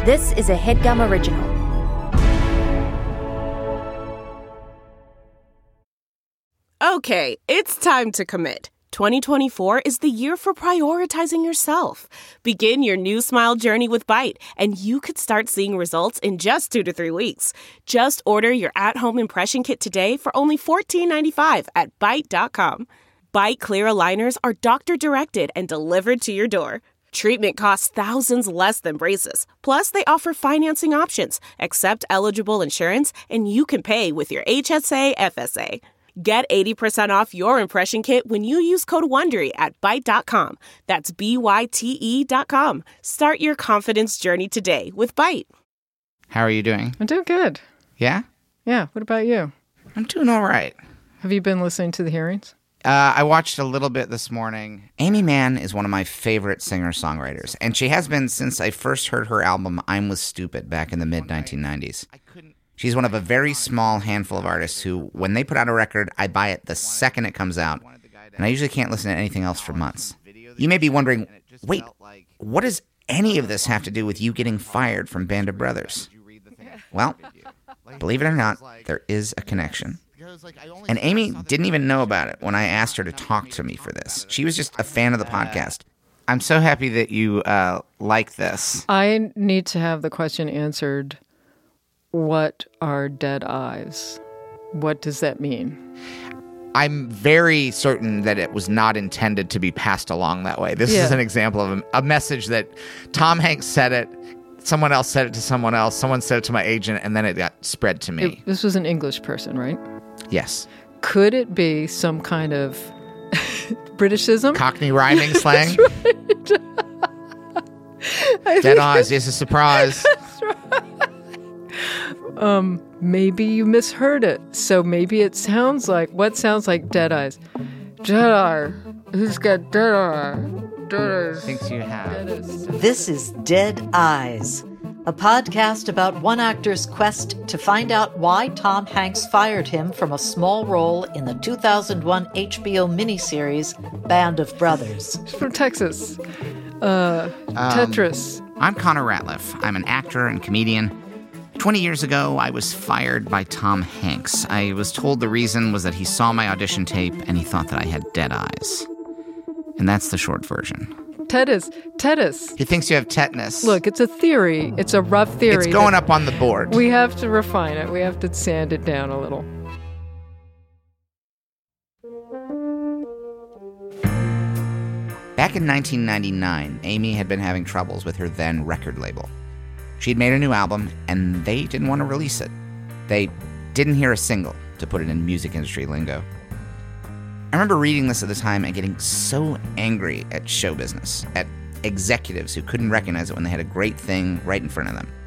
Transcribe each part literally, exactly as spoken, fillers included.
This is a HeadGum original. Okay, it's time to commit. twenty twenty-four is the year for prioritizing yourself. Begin your new smile journey with Byte, and you could start seeing results in just two to three weeks. Just order your at-home impression kit today for only fourteen ninety-five at byte dot com. Byte Clear aligners are doctor-directed and delivered to your door. Treatment costs thousands less than braces. Plus, they offer financing options, accept eligible insurance, and you can pay with your H S A F S A. Get eighty percent off your impression kit when you use code WONDERY at byte dot com. That's B Y T E dot com. Start your confidence journey today with Byte. How are you doing? I'm doing good. Yeah? Yeah, what about you? I'm doing all right. Have you been listening to the hearings? Uh, I watched a little bit this morning. Aimee Mann is one of my favorite singer-songwriters, and she has been since I first heard her album, I'm Was Stupid, back in the mid nineteen nineties. She's one of a very small handful of artists who, when they put out a record, I buy it the second it comes out, and I usually can't listen to anything else for months. You may be wondering, wait, what does any of this have to do with you getting fired from Band of Brothers? Well, believe it or not, there is a connection. And Amy didn't even know about it when I asked her to talk to me for this. She was just a fan of the podcast. I'm so happy that you uh, like this. I need to have the question answered. What are dead eyes? What does that mean? I'm very certain that it was not intended to be passed along that way. This Yeah. is an example of a, a message that Tom Hanks said it, someone else said it to someone else, someone said it to my agent, and then it got spread to me. It, this was an English person, right? Yes. Could it be some kind of Britishism? Cockney rhyming slang? I Dead think eyes is a surprise. that's right. Um, maybe you misheard it. So maybe it sounds like, what sounds like dead eyes? Dead eye. Who's got dead eye? Dead eyes. Thinks you have. This is Dead Eyes, a podcast about one actor's quest to find out why Tom Hanks fired him from a small role in the two thousand one H B O miniseries Band of Brothers. From Texas. Uh, Tetris. I'm Connor Ratliff. I'm an actor and comedian. Twenty years ago, I was fired by Tom Hanks. I was told the reason was that he saw my audition tape and he thought that I had dead eyes. And that's the short version. Tetanus. Tetanus. He thinks you have tetanus. Look, it's a theory. It's a rough theory. It's going that up on the board. We have to refine it. We have to sand it down a little. Back in nineteen ninety-nine, Amy had been having troubles with her then record label. She'd made a new album, and they didn't want to release it. They didn't hear a single, to put it in music industry lingo. I remember reading this at the time and getting so angry at show business, at executives who couldn't recognize it when they had a great thing right in front of them.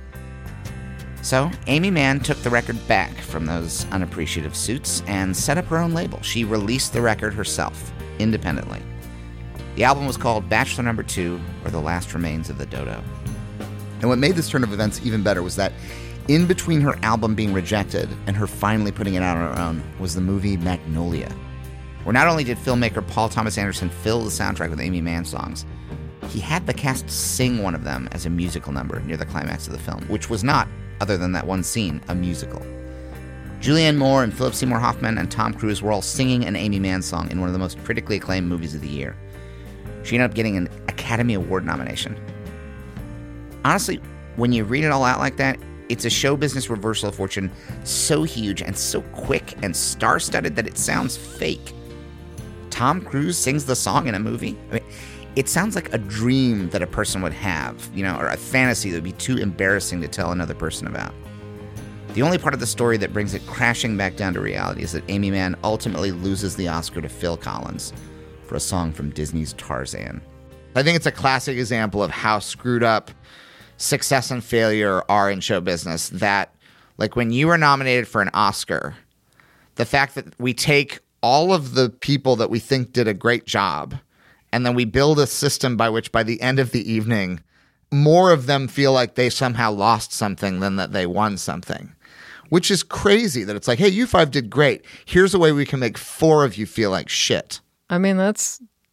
So, Aimee Mann took the record back from those unappreciative suits and set up her own label. She released the record herself, independently. The album was called Bachelor Number Two, or The Last Remains of the Dodo. And what made this turn of events even better was that in between her album being rejected and her finally putting it out on her own was the movie Magnolia, where not only did filmmaker Paul Thomas Anderson fill the soundtrack with Aimee Mann songs, he had the cast sing one of them as a musical number near the climax of the film, which was not, other than that one scene, a musical. Julianne Moore and Philip Seymour Hoffman and Tom Cruise were all singing an Aimee Mann song in one of the most critically acclaimed movies of the year. She ended up getting an Academy Award nomination. Honestly, when you read it all out like that, it's a show business reversal of fortune so huge and so quick and star-studded that it sounds fake. Tom Cruise sings the song in a movie? I mean, it sounds like a dream that a person would have, you know, or a fantasy that would be too embarrassing to tell another person about. The only part of the story that brings it crashing back down to reality is that Aimee Mann ultimately loses the Oscar to Phil Collins for a song from Disney's Tarzan. I think it's a classic example of how screwed up success and failure are in show business, that like when you are nominated for an Oscar, the fact that we take all of the people that we think did a great job and then we build a system by which by the end of the evening, more of them feel like they somehow lost something than that they won something, which is crazy. That it's like, hey, you five did great. Here's a way we can make four of you feel like shit. I mean, that's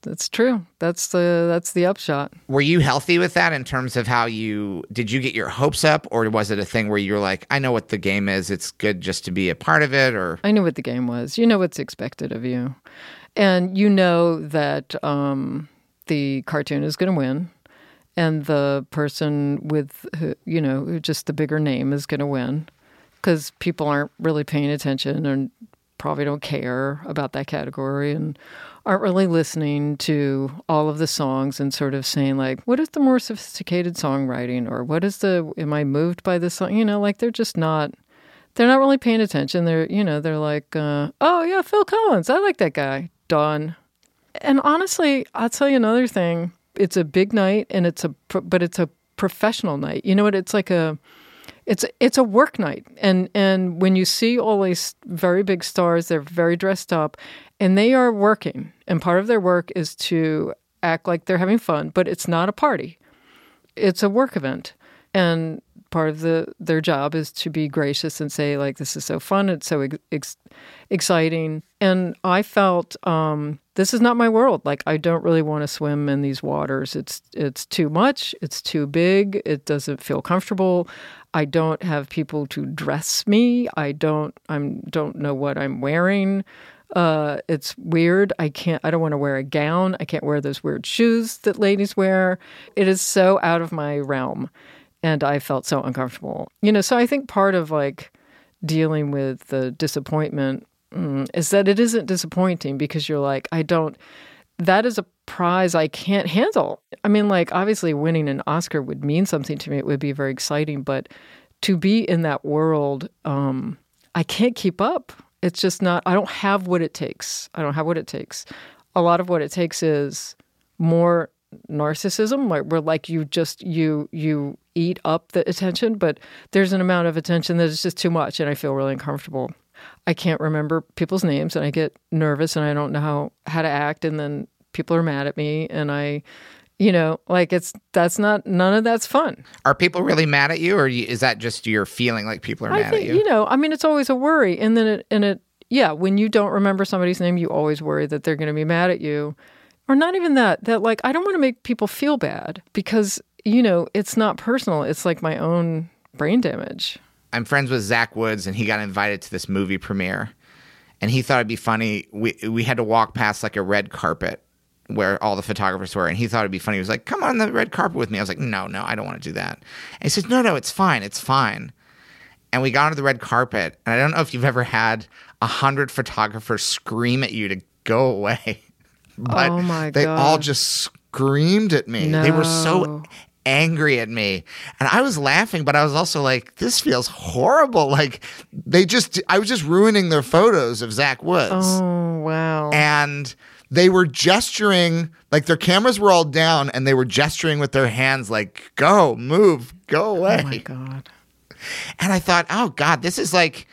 That's true. That's the that's the upshot. Were you healthy with that in terms of how you, did you get your hopes up, or was it a thing where you're like, I know what the game is, it's good just to be a part of it? Or I knew what the game was. You know what's expected of you. And you know that um, the cartoon is going to win, and the person with, you know, just the bigger name is going to win, because people aren't really paying attention and probably don't care about that category and aren't really listening to all of the songs and sort of saying, like, what is the more sophisticated songwriting, or what is the, am I moved by this song? You know, like, they're just not, they're not really paying attention. They're, you know, they're like, uh, oh, yeah, Phil Collins. I like that guy. Done. And honestly, I'll tell you another thing. It's a big night, and it's a, but it's a professional night. You know what? It's like a, It's it's a work night, and and when you see all these very big stars, they're very dressed up, and they are working. And part of their work is to act like they're having fun, but it's not a party. It's a work event, and part of the their job is to be gracious and say, like, this is so fun, it's so ex- exciting. And I felt um, this is not my world. Like, I don't really want to swim in these waters. It's it's too much. It's too big. It doesn't feel comfortable. I don't have people to dress me. I don't. I'm don't know what I'm wearing. Uh, it's weird. I can't. I don't want to wear a gown. I can't wear those weird shoes that ladies wear. It is so out of my realm, and I felt so uncomfortable. You know. So I think part of like dealing with the disappointment mm, is that it isn't disappointing, because you're like, I don't. That is a prize I can't handle. I mean, like, obviously winning an Oscar would mean something to me. It would be very exciting. But to be in that world, um, I can't keep up. It's just not, I don't have what it takes. I don't have what it takes. A lot of what it takes is more narcissism, like where like you just, you you eat up the attention, but there's an amount of attention that is just too much, and I feel really uncomfortable. I can't remember people's names, and I get nervous, and I don't know how, how to act, and then people are mad at me, and I, you know, like it's, that's not, none of that's fun. Are people really mad at you, or is that just your feeling like people are I mad think, at you? You know, I mean, it's always a worry, and then it, and it, yeah, when you don't remember somebody's name, you always worry that they're going to be mad at you, or not even that, that like, I don't want to make people feel bad, because, you know, it's not personal. It's like my own brain damage. I'm friends with Zach Woods, and he got invited to this movie premiere, and he thought it'd be funny. We we had to walk past like a red carpet where all the photographers were, and he thought it'd be funny. He was like, come on the red carpet with me. I was like, no, no, I don't want to do that. And he says, no, no, it's fine. It's fine. And we got onto the red carpet, and I don't know if you've ever had a hundred photographers scream at you to go away. But oh my they God. all just screamed at me. No. They were so angry at me, and I was laughing, but I was also like, this feels horrible. Like, they just, I was just ruining their photos of Zach Woods. Oh, wow. And they were gesturing, like their cameras were all down, and they were gesturing with their hands like, go, move, go away. Oh my God. And I thought, oh God, this is like,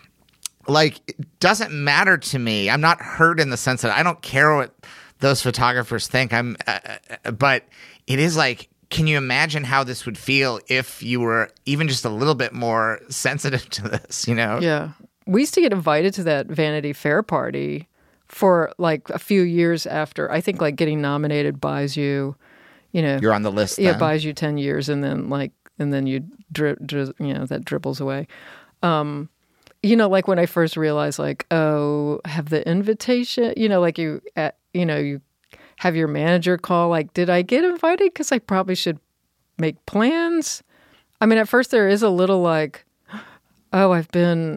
like, it doesn't matter to me. I'm not hurt in the sense that I don't care what those photographers think. I'm, uh, but it is like, can you imagine how this would feel if you were even just a little bit more sensitive to this, you know? Yeah. We used to get invited to that Vanity Fair party for like a few years after. I think like getting nominated buys you, you know. You're on the list then. Yeah, buys you ten years, and then like, and then you, dri- dri- you know, that dribbles away. Um, you know, like when I first realized like, oh, have the invitation, you know, like you, uh, you know, you have your manager call, like, did I get invited? Because I probably should make plans. I mean, at first there is a little like, oh, I've been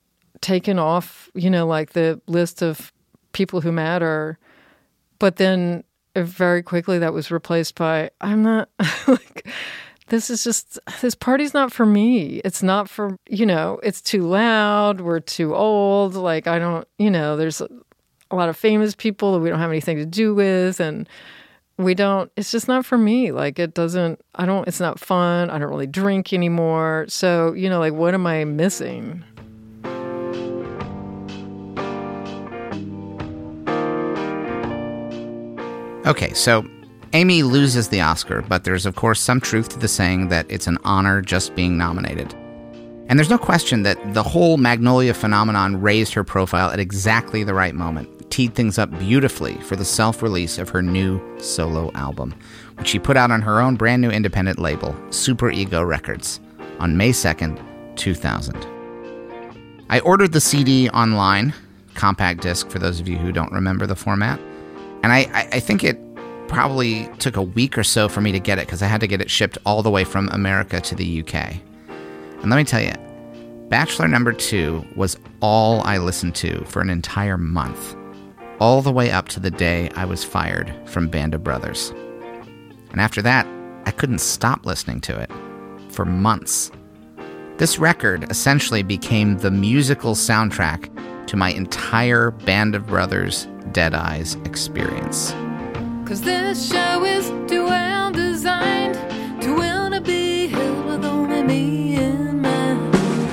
taken off, you know, like the list of people who matter. But then very quickly that was replaced by, I'm not, like, this is just, this party's not for me. It's not for, you know, it's too loud. We're too old. Like, I don't, you know, there's a lot of famous people that we don't have anything to do with, and we don't, it's just not for me. Like, it doesn't, I don't, it's not fun. I don't really drink anymore. So, you know, like, what am I missing? Okay, so Amy loses the Oscar, but there's, of course, some truth to the saying that it's an honor just being nominated. And there's no question that the whole Magnolia phenomenon raised her profile at exactly the right moment. teed things up beautifully for the self-release of her new solo album, which she put out on her own brand new independent label, Super Ego Records, on May second, two thousand. I ordered the C D online, compact disc for those of you who don't remember the format, and I, I, I think it probably took a week or so for me to get it because I had to get it shipped all the way from America to the U K. And let me tell you, Bachelor Number Two was all I listened to for an entire month, all the way up to the day I was fired from Band of Brothers. And after that, I couldn't stop listening to it for months. This record essentially became the musical soundtrack to my entire Band of Brothers Dead Eyes experience. Cause this show is too well designed to will to be held with only me in mind.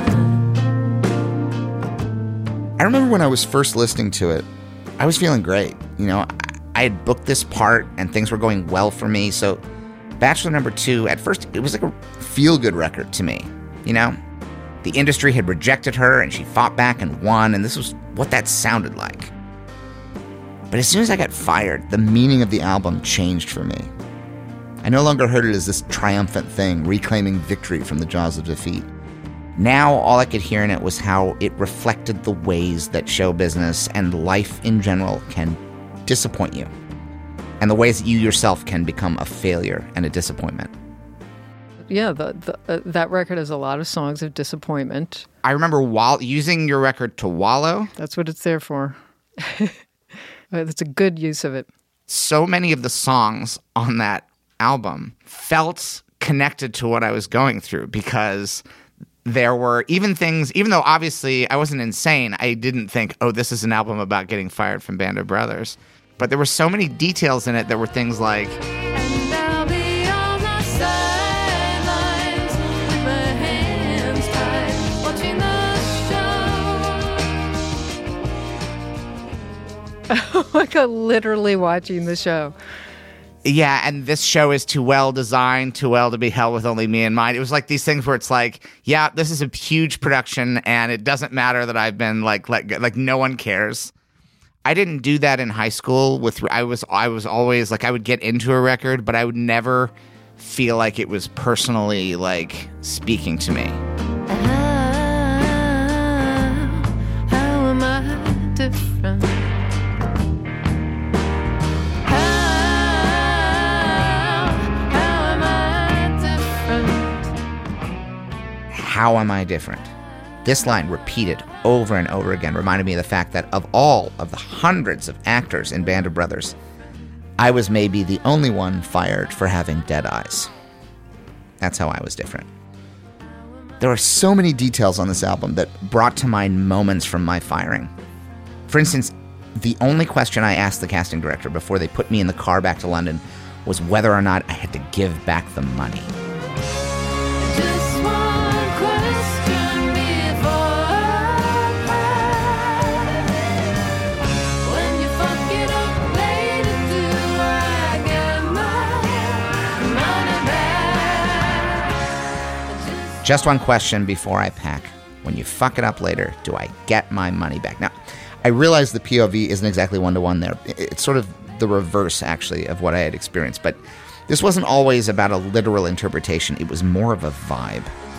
I remember when I was first listening to it, I was feeling great. You know, I had booked this part and things were going well for me. So Bachelor Number Two, at first, it was like a feel-good record to me. You know, the industry had rejected her and she fought back and won, and this was what that sounded like. But as soon as I got fired, the meaning of the album changed for me. I no longer heard it as this triumphant thing, reclaiming victory from the jaws of defeat. Now, all I could hear in it was how it reflected the ways that show business and life in general can disappoint you, and the ways that you yourself can become a failure and a disappointment. Yeah, the, the, uh, that record has a lot of songs of disappointment. I remember while using your record to wallow. That's what it's there for. It's a good use of it. So many of the songs on that album felt connected to what I was going through because there were even things, even though obviously I wasn't insane, I didn't think, oh, this is an album about getting fired from Band of Brothers. But there were so many details in it that were things like, And I'll be on the sidelines with my hands tied, watching the show. Oh my God, literally watching the show. yeah, and this show is too well designed, too well to be held with only me in mind. It was like these things where it's like, yeah, this is a huge production, and it doesn't matter that I've been like, let, like no one cares. I didn't do that in high school. With I was I was always like I would get into a record, but I would never feel like it was personally like speaking to me. How, how am I different? How am I different? This line, repeated over and over again, reminded me of the fact that of all of the hundreds of actors in Band of Brothers, I was maybe the only one fired for having dead eyes. That's how I was different. There are so many details on this album that brought to mind moments from my firing. For instance, the only question I asked the casting director before they put me in the car back to London was whether or not I had to give back the money. Just one question before I when you fuck it up later, do I get my money back? Just one question before I pack. When you fuck it up later, do I get my money back? Now, I realize the P O V isn't exactly one-to-one there. It's sort of the reverse, actually, of what I had experienced. But this wasn't always about a literal interpretation. It was more of a vibe.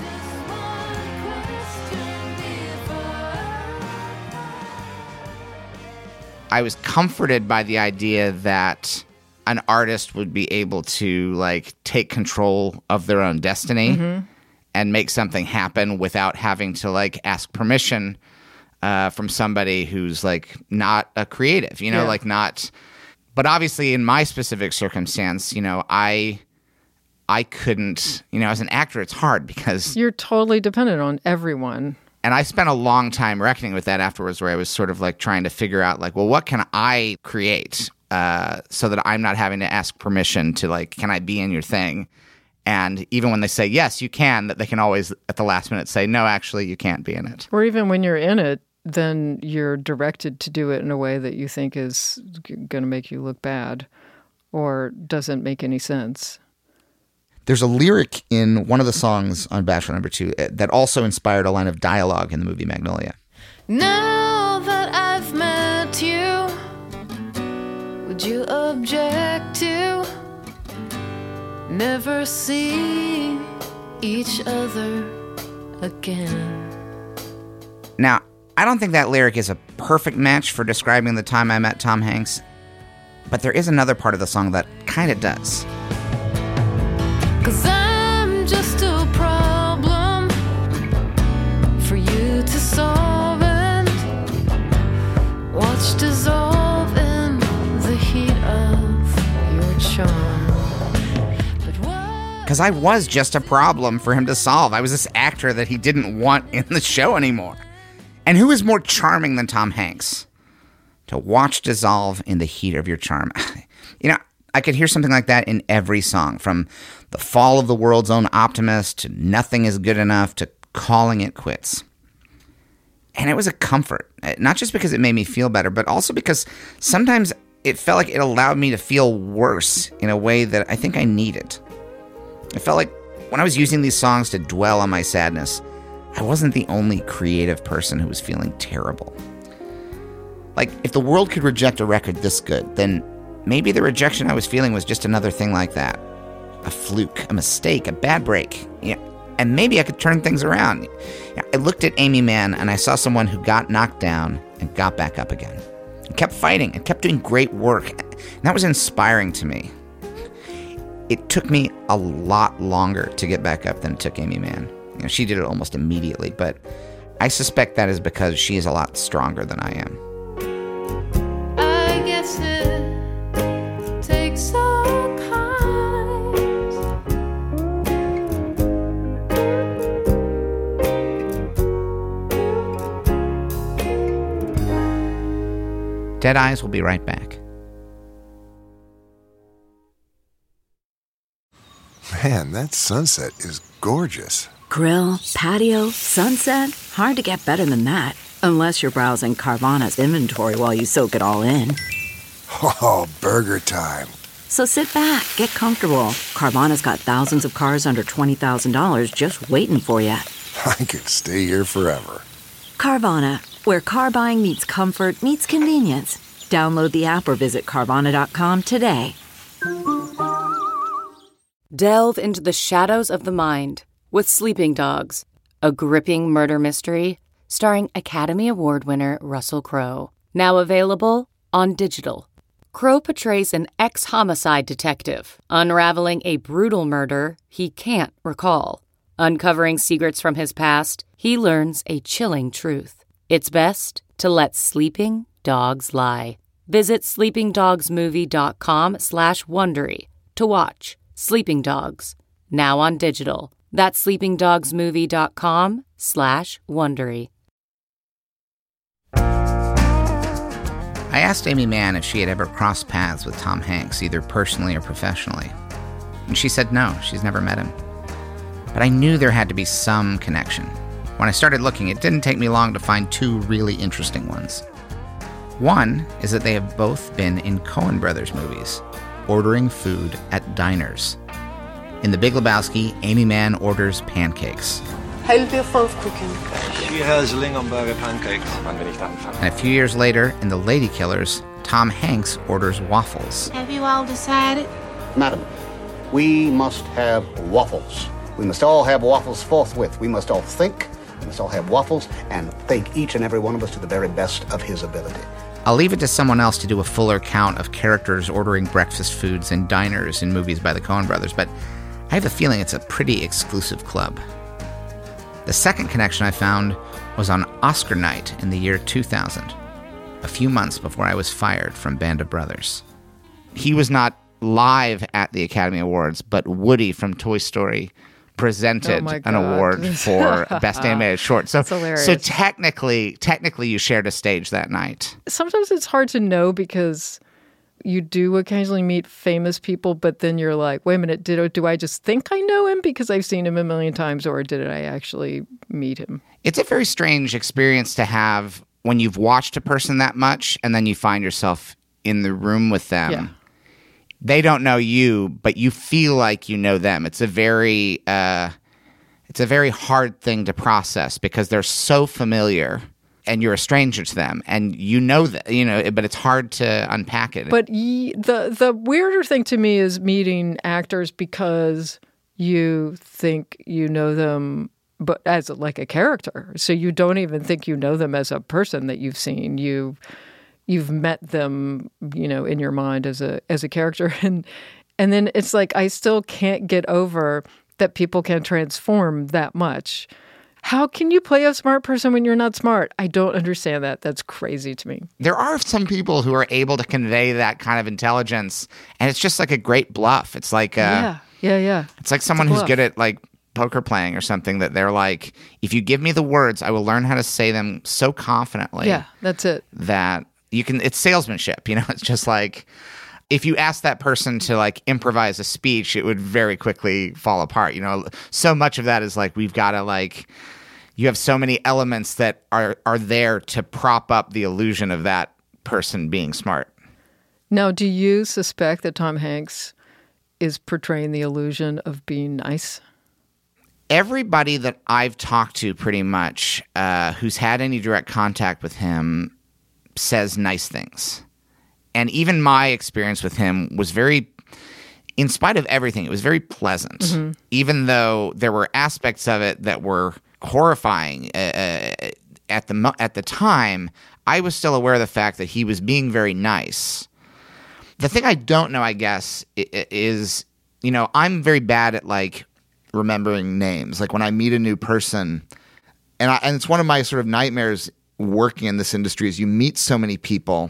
I was comforted by the idea that an artist would be able to, like, take control of their own destiny mm-hmm. and make something happen without having to, like, ask permission uh, from somebody who's, like, not a creative, you know, yeah. like not... But obviously, in my specific circumstance, you know, I I couldn't, you know, as an actor, it's hard because... You're totally dependent on everyone. And I spent a long time reckoning with that afterwards, where I was sort of like trying to figure out, like, well, what can I create uh, so that I'm not having to ask permission to, like, can I be in your thing? And even when they say, yes, you can, that they can always, at the last minute, say, no, actually, you can't be in it. Or even when you're in it, then you're directed to do it in a way that you think is going to make you look bad or doesn't make any sense. There's a lyric in one of the songs on Bachelor Number Two that also inspired a line of dialogue in the movie Magnolia. Now that I've met you, you object to never see each other again? Now, I don't think that lyric is a perfect match for describing the time I met Tom Hanks, but there is another part of the song that kind of does. 'Cause I'm just a problem for you to solve and watch dissolve in the heat of your charm. Because I was just a problem for him to solve. I was this actor that he didn't want in the show anymore. And who is more charming than Tom Hanks? To watch dissolve in the heat of your charm. You know, I could hear something like that in every song, from The Fall of the World's Own Optimist to Nothing is Good Enough to Calling It Quits. And it was a comfort, not just because it made me feel better, but also because sometimes it felt like it allowed me to feel worse in a way that I think I needed. It felt like when I was using these songs to dwell on my sadness, I wasn't the only creative person who was feeling terrible. Like, if the world could reject a record this good, then maybe the rejection I was feeling was just another thing like that. A fluke, a mistake, a bad break. Yeah, and maybe I could turn things around. Yeah, I looked at Aimee Mann and I saw someone who got knocked down and got back up again. And kept fighting and kept doing great work. And that was inspiring to me. It took me a lot longer to get back up than it took Aimee Mann. You know, she did it almost immediately, but I suspect that is because she is a lot stronger than I am. I guess it takes all kinds. Dead Eyes will be right back. Man, that sunset is gorgeous. Grill, patio, sunset. Hard to get better than that. Unless you're browsing Carvana's inventory while you soak it all in. Oh, burger time. So sit back, get comfortable. Carvana's got thousands of cars under twenty thousand dollars just waiting for you. I could stay here forever. Carvana, where car buying meets comfort meets convenience. Download the app or visit Carvana dot com today. Delve into the shadows of the mind with Sleeping Dogs, a gripping murder mystery starring Academy Award winner Russell Crowe. Now available on digital. Crowe portrays an ex-homicide detective unraveling a brutal murder he can't recall. Uncovering secrets from his past, he learns a chilling truth. It's best to let sleeping dogs lie. Visit sleepingdogsmovie.com slash Wondery to watch Sleeping Dogs, now on digital. That's sleepingdogsmovie.com slash Wondery. I asked Aimee Mann if she had ever crossed paths with Tom Hanks, either personally or professionally. And she said no, she's never met him. But I knew there had to be some connection. When I started looking, it didn't take me long to find two really interesting ones. One is that they have both been in Coen Brothers movies, ordering food at diners. In The Big Lebowski, Aimee Mann orders pancakes. Halb fünf Kuchen. She has Lingonberger pancakes. Wann bin ich da anfangen? And a few years later, in The Lady Killers, Tom Hanks orders waffles. Have you all decided? Madam, we must have waffles. We must all have waffles forthwith. We must all think, we must all have waffles, and think each and every one of us to the very best of his ability. I'll leave it to someone else to do a fuller count of characters ordering breakfast foods in diners in movies by the Coen Brothers, but I have a feeling it's a pretty exclusive club. The second connection I found was on Oscar night in the year two thousand, a few months before I was fired from Band of Brothers. He was not live at the Academy Awards, but Woody from Toy Story presented Oh an award for Best Animated Short. So, That's hilarious. so technically, technically, you shared a stage that night. Sometimes it's hard to know because you do occasionally meet famous people, but then you're like, wait a minute, did do I just think I know him because I've seen him a million times, or did I actually meet him? It's a very strange experience to have when you've watched a person that much and then you find yourself in the room with them. Yeah. They don't know you, but you feel like you know them. It's a very, uh, it's a very hard thing to process because they're so familiar and you're a stranger to them, and you know that, you know, but it's hard to unpack it. But ye, the the weirder thing to me is meeting actors because you think you know them, but as like a character. So you don't even think you know them as a person that you've seen. You you've met them, you know, in your mind as a as a character, and and then it's like I still can't get over that people can transform that much. How can you play a smart person when you're not smart? I don't understand that. That's crazy to me. There are some people who are able to convey that kind of intelligence, and it's just like a great bluff. It's like uh, yeah, yeah, yeah. It's like someone who's good at like poker playing or something, that they're like, if you give me the words, I will learn how to say them so confidently. Yeah, that's it. That you can. It's salesmanship. You know, it's just like, if you ask that person to like improvise a speech, it would very quickly fall apart. You know, so much of that is like, we've got to like, you have so many elements that are, are there to prop up the illusion of that person being smart. Now, do you suspect that Tom Hanks is portraying the illusion of being nice? Everybody that I've talked to pretty much uh, who's had any direct contact with him says nice things. And even my experience with him was very, in spite of everything, it was very pleasant. Mm-hmm. Even though there were aspects of it that were horrifying uh, at the at the time, I was still aware of the fact that he was being very nice. The thing I don't know, I guess, is, you know, I'm very bad at like remembering names. Like when I meet a new person, and I, and it's one of my sort of nightmares working in this industry, is you meet so many people.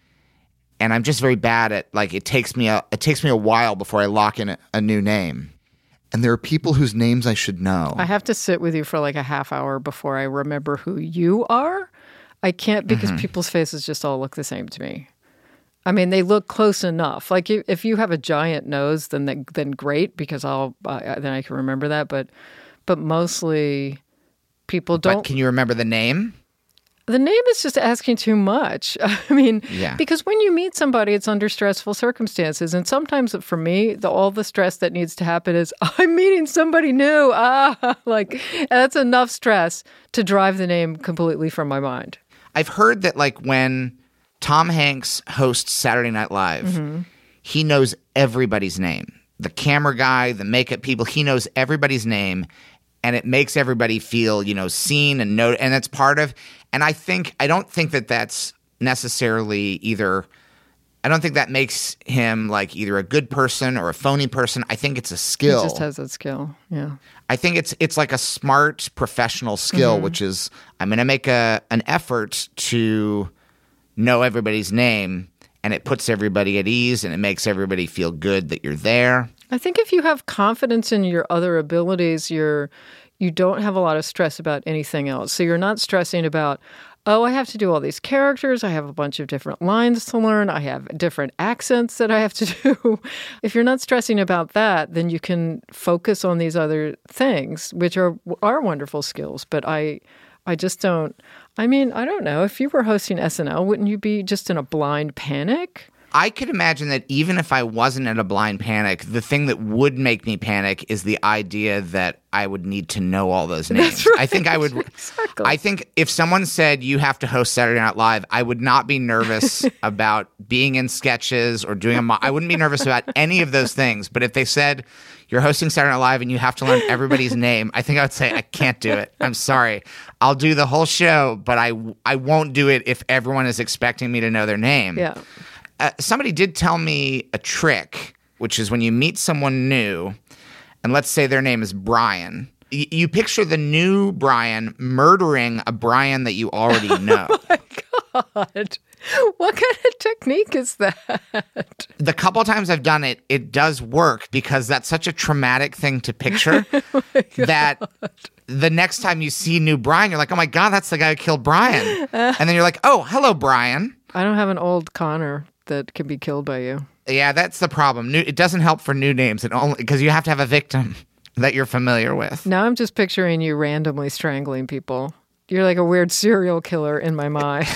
And I'm just very bad at, like, it takes me a it takes me a while before I lock in a, a new name. And there are people whose names I should know. I have to sit with you for like a half hour before I remember who you are. I can't, because mm-hmm. people's faces just all look the same to me. I mean, they look close enough. Like if you have a giant nose, then that, then great, because I'll uh, then I can remember that. But but mostly people don't. But can you remember the name? The name is just asking too much. I mean, yeah. because when you meet somebody, it's under stressful circumstances. And sometimes for me, the, all the stress that needs to happen is, I'm meeting somebody new. Ah, like, that's enough stress to drive the name completely from my mind. I've heard that, like, when Tom Hanks hosts Saturday Night Live, mm-hmm. he knows everybody's name. The camera guy, the makeup people, he knows everybody's name. And it makes everybody feel, you know, seen and noted. And that's part of, and I think, I don't think that that's necessarily either, I don't think that makes him like either a good person or a phony person. I think it's a skill. He just has that skill, yeah. I think it's it's like a smart professional skill, mm-hmm. which is, I'm going to make a an effort to know everybody's name, and it puts everybody at ease, and it makes everybody feel good that you're there. I think if you have confidence in your other abilities, you're you don't have a lot of stress about anything else. So you're not stressing about, oh, I have to do all these characters. I have a bunch of different lines to learn. I have different accents that I have to do. If you're not stressing about that, then you can focus on these other things, which are are wonderful skills. But I, I just don't. I mean, I don't know. If you were hosting S N L, wouldn't you be just in a blind panic? I could imagine that even if I wasn't in a blind panic, the thing that would make me panic is the idea that I would need to know all those names. That's right. I think I would. Exactly. I think if someone said you have to host Saturday Night Live, I would not be nervous about being in sketches or doing a. Mo- I wouldn't be nervous about any of those things. But if they said you're hosting Saturday Night Live and you have to learn everybody's name, I think I would say I can't do it. I'm sorry. I'll do the whole show, but I I won't do it if everyone is expecting me to know their name. Yeah. Uh, somebody did tell me a trick, which is when you meet someone new, and let's say their name is Brian, y- you picture the new Brian murdering a Brian that you already know. Oh my God. What kind of technique is that? The couple times I've done it, it does work because that's such a traumatic thing to picture oh that the next time you see new Brian, you're like, oh my God, that's the guy who killed Brian. Uh, and then you're like, oh, hello, Brian. I don't have an old Connor that can be killed by you. Yeah, that's the problem. New, it doesn't help for new names, it only because you have to have a victim that you're familiar with. Now I'm just picturing you randomly strangling people. You're like a weird serial killer in my mind.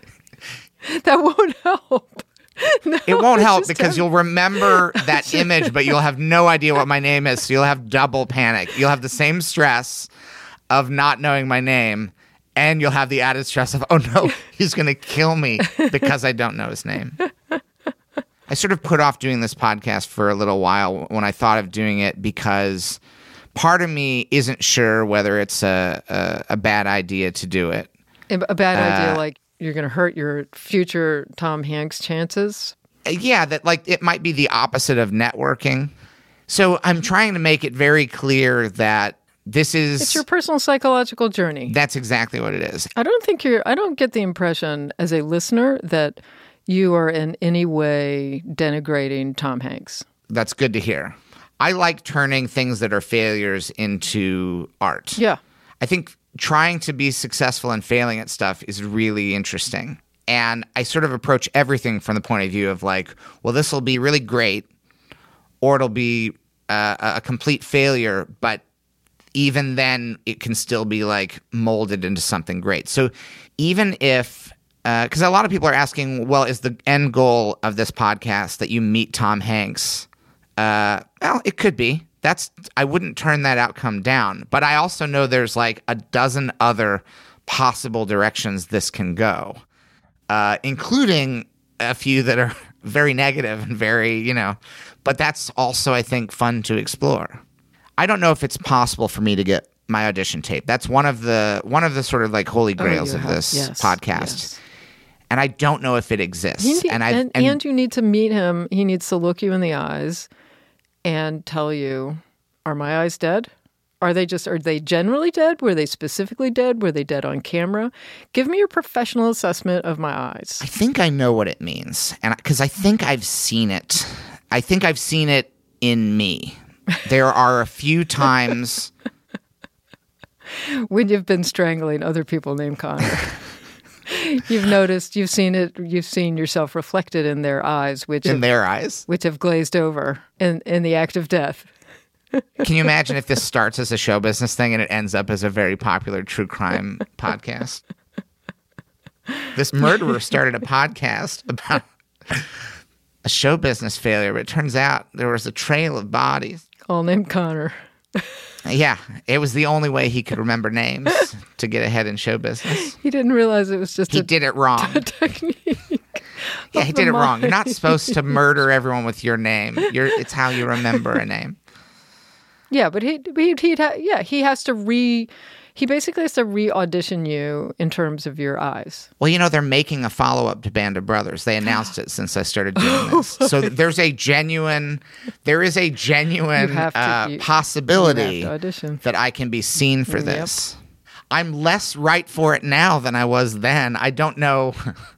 That won't help. No, it won't help just because have... you'll remember that image, but you'll have no idea what my name is, so you'll have double panic. You'll have the same stress of not knowing my name, And you'll have the added stress of, oh no, he's going to kill me because I don't know his name. I sort of put off doing this podcast for a little while when I thought of doing it because part of me isn't sure whether it's a, a, a bad idea to do it. A bad Uh, idea, like you're going to hurt your future Tom Hanks chances? Yeah, that like it might be the opposite of networking. So I'm trying to make it very clear that this is... It's your personal psychological journey. That's exactly what it is. I don't think you're... I don't get the impression as a listener that you are in any way denigrating Tom Hanks. That's good to hear. I like turning things that are failures into art. Yeah. I think trying to be successful and failing at stuff is really interesting. And I sort of approach everything from the point of view of like, well, this will be really great, or it'll be uh, a complete failure, but even then it can still be like molded into something great. So even if, because uh, a lot of people are asking, well, is the end goal of this podcast that you meet Tom Hanks? Uh, well, it could be. That's I wouldn't turn that outcome down. But I also know there's like a dozen other possible directions this can go, uh, including a few that are very negative and very, you know, but that's also, I think, fun to explore. I don't know if it's possible for me to get my audition tape. That's one of the one of the sort of like holy grails oh, of have, this yes, podcast. Yes. And I don't know if it exists. He, and, I and, and, and you need to meet him. He needs to look you in the eyes and tell you, are my eyes dead? Are they just, are they generally dead? Were they specifically dead? Were they dead on camera? Give me your professional assessment of my eyes. I think I know what it means. And because I think I've seen it. I think I've seen it in me. There are a few times when you've been strangling other people named Connor. You've noticed, you've seen it, you've seen yourself reflected in their eyes, which in have, their eyes, which have glazed over in, in the act of death. Can you imagine if this starts as a show business thing and it ends up as a very popular true crime podcast? This murderer started a podcast about a show business failure, but it turns out there was a trail of bodies. All named Connor. Yeah, it was the only way he could remember names to get ahead in show business. He didn't realize it was just he a did it wrong. T- technique. Yeah, he did it wrong. You're not supposed to murder everyone with your name. You're, it's how you remember a name. Yeah, but he he he'd ha- yeah he has to re he basically has to re-audition you in terms of your eyes. Well, you know, they're making a follow-up to Band of Brothers. They announced it since I started doing this. So there's a genuine, there is a genuine to, uh, you, possibility you that I can be seen for this. Yep. I'm less right for it now than I was then. I don't know.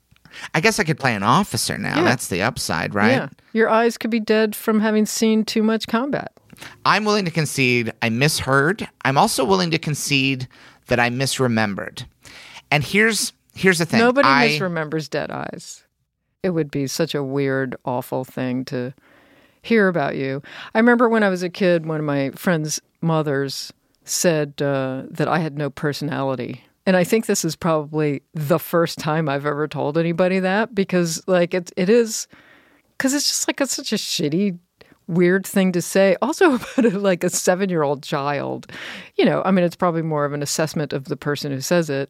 I guess I could play an officer now. Yeah. That's the upside, right? Yeah. Your eyes could be dead from having seen too much combat. I'm willing to concede I misheard. I'm also willing to concede that I misremembered. And here's here's the thing. Nobody I, misremembers dead eyes. It would be such a weird, awful thing to hear about you. I remember when I was a kid, one of my friends' mothers said uh, that I had no personality. And I think this is probably the first time I've ever told anybody that, because like it, it is, because it's just like it's such a shitty, weird thing to say. Also about a, like a seven-year-old child. You know, I mean, it's probably more of an assessment of the person who says it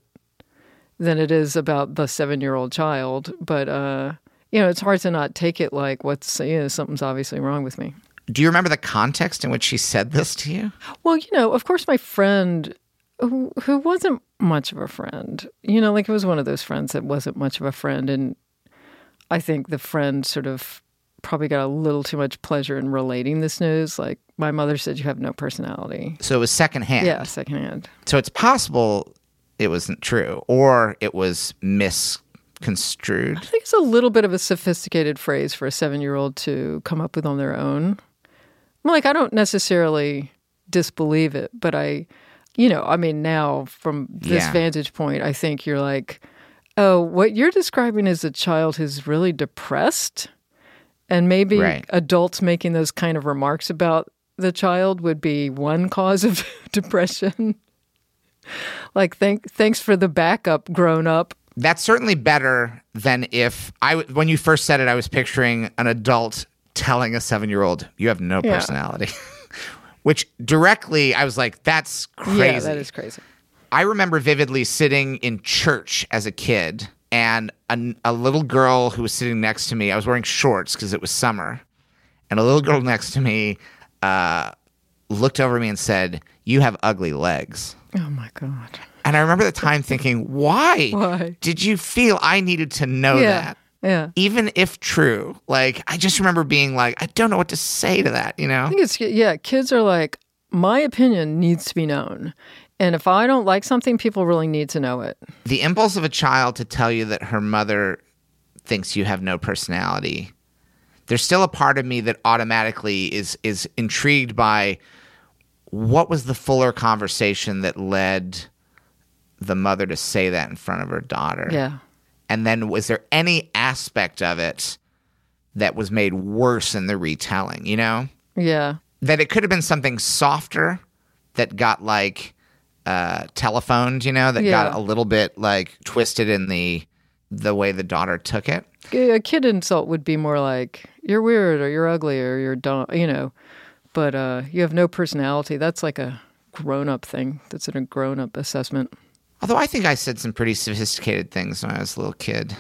than it is about the seven-year-old child. But, uh, you know, it's hard to not take it like what's, you know, something's obviously wrong with me. Do you remember the context in which she said this to you? Well, you know, of course, my friend, who, who wasn't much of a friend, you know, like it was one of those friends that wasn't much of a friend. And I think the friend sort of probably got a little too much pleasure in relating this news. Like, my mother said, you have no personality. So it was secondhand. Yeah, secondhand. So it's possible it wasn't true, or it was misconstrued. I think it's a little bit of a sophisticated phrase for a seven-year-old to come up with on their own. Like, I don't necessarily disbelieve it, but I, you know, I mean, now from this yeah. vantage point, I think you're like, oh, what you're describing is a child who's really depressed. And maybe right. adults making those kind of remarks about the child would be one cause of depression. Like, thank, thanks for the backup, grown up. That's certainly better than if I, when you first said it, I was picturing an adult telling a seven-year-old, you have no personality. Yeah. Which directly, I was like, that's crazy. Yeah, that is crazy. I remember vividly sitting in church as a kid, and a, a little girl who was sitting next to me, I was wearing shorts because it was summer, and a little girl next to me uh, looked over me and said, "You have ugly legs." Oh, my God. And I remember the time thinking, why, Why? did you feel I needed to know Yeah. that? Yeah. Even if true. Like, I just remember being like, I don't know what to say to that, you know? I think it's, yeah, kids are like, my opinion needs to be known. And if I don't like something, people really need to know it. The impulse of a child to tell you that her mother thinks you have no personality, there's still a part of me that automatically is is intrigued by what was the fuller conversation that led the mother to say that in front of her daughter. Yeah. And then was there any aspect of it that was made worse in the retelling, you know? Yeah. That it could have been something softer that got like uh, telephoned, you know, that Yeah. got a little bit like twisted in the the way the daughter took it. A kid insult would be more like, you're weird or you're ugly or you're dumb, you know. But uh, you have no personality. That's like a grown-up thing. That's a grown-up assessment. Although I think I said some pretty sophisticated things when I was a little kid.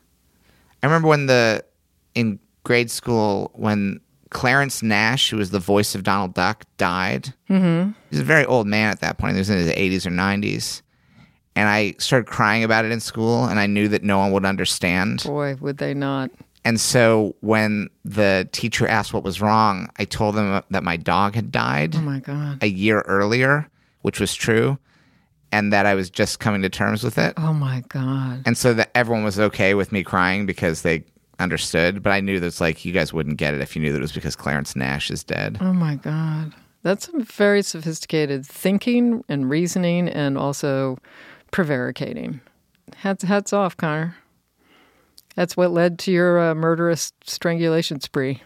I remember when the, in grade school, when Clarence Nash, who was the voice of Donald Duck, died. Mm-hmm. He was a very old man at that point. He was in his eighties or nineties. And I started crying about it in school, and I knew that no one would understand. Boy, would they not. And so when the teacher asked what was wrong, I told them that my dog had died Oh, my God. a year earlier, which was true, and that I was just coming to terms with it. Oh, my God. And so that everyone was okay with me crying because they understood. But I knew that it's like, you guys wouldn't get it if you knew that it was because Clarence Nash is dead. Oh, my God. That's some very sophisticated thinking and reasoning and also prevaricating. Hats, hats off, Connor. That's what led to your uh, murderous strangulation spree.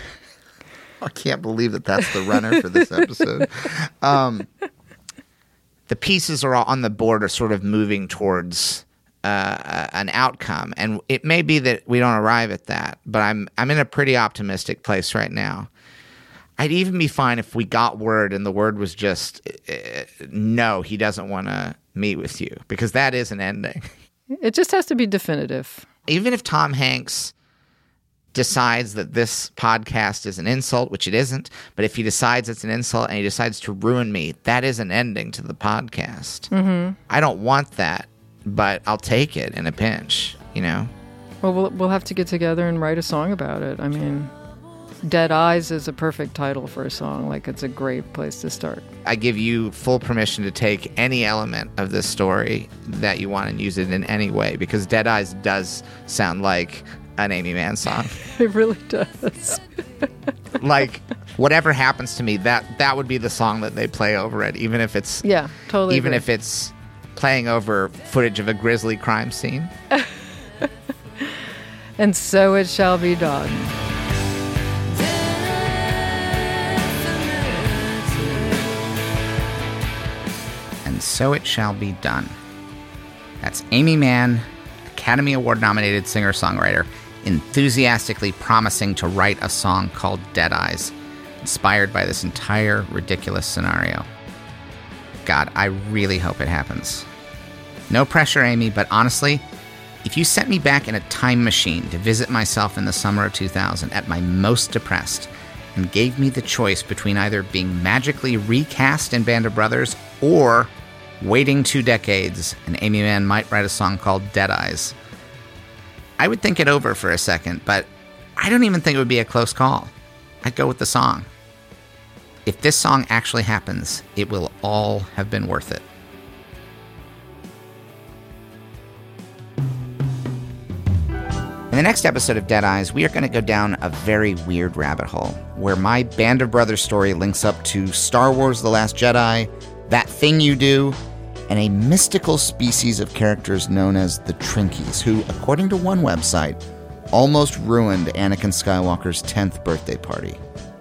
I can't believe that that's the runner for this episode. Um, the pieces are all on the board are sort of moving towards uh, an outcome, and it may be that we don't arrive at that. But I'm I'm in a pretty optimistic place right now. I'd even be fine if we got word and the word was just uh, no, he doesn't want to meet with you, because that is an ending. It just has to be definitive. Even if Tom Hanks decides that this podcast is an insult, which it isn't, but if he decides it's an insult and he decides to ruin me, that is an ending to the podcast. Mm-hmm. I don't want that, but I'll take it in a pinch, you know? Well, we'll we'll have to get together and write a song about it. I mean, Dead Eyes is a perfect title for a song. Like, it's a great place to start. I give you full permission to take any element of this story that you want and use it in any way, because Dead Eyes does sound like an Amy Mann song. It really does. Like, whatever happens to me, that that would be the song that they play over it, even if it's Yeah, totally even agree. if it's playing over footage of a grisly crime scene. And so it shall be done. And so it shall be done. That's Amy Mann, Academy Award nominated singer-songwriter, enthusiastically promising to write a song called Dead Eyes, inspired by this entire ridiculous scenario. God, I really hope it happens. No pressure, Amy, but honestly, if you sent me back in a time machine to visit myself in the summer of two thousand at my most depressed and gave me the choice between either being magically recast in Band of Brothers or waiting two decades and Amy Mann might write a song called Dead Eyes, I would think it over for a second, but I don't even think it would be a close call. I'd go with the song. If this song actually happens, it will all have been worth it. In the next episode of Dead Eyes, we are going to go down a very weird rabbit hole where my Band of Brothers story links up to Star Wars The Last Jedi, That Thing You Do, and a mystical species of characters known as the Trinkies, who, according to one website, almost ruined Anakin Skywalker's tenth birthday party.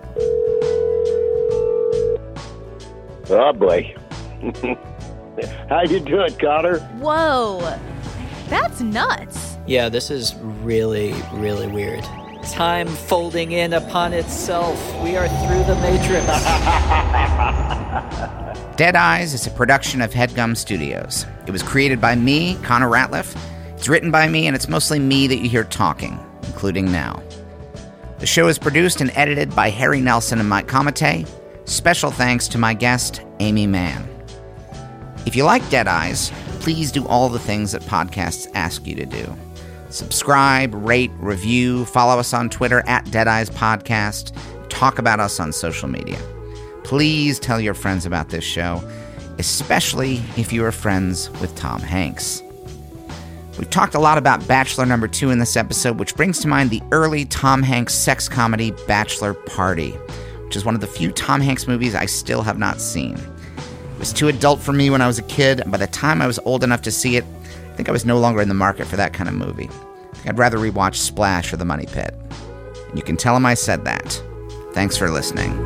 Oh, boy. How you doing, Connor? Whoa, that's nuts. Yeah, this is really, really weird. Time folding in upon itself. We are through the Matrix. Dead Eyes is a production of HeadGum Studios. It was created by me, Connor Ratliff. It's written by me, and it's mostly me that you hear talking, including now. The show is produced and edited by Harry Nelson and Mike Comite. Special thanks to my guest, Amy Mann. If you like Dead Eyes, please do all the things that podcasts ask you to do. Subscribe, rate, review, follow us on Twitter at Dead Eyes Podcast, talk about us on social media. Please tell your friends about this show, especially if you are friends with Tom Hanks. We've talked a lot about Bachelor number two in this episode, which brings to mind the early Tom Hanks sex comedy Bachelor Party, which is one of the few Tom Hanks movies I still have not seen. It was too adult for me when I was a kid, and by the time I was old enough to see it, I think I was no longer in the market for that kind of movie. I'd rather rewatch Splash or The Money Pit. And you can tell him I said that. Thanks for listening.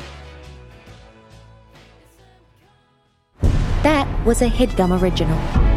That was a HeadGum original.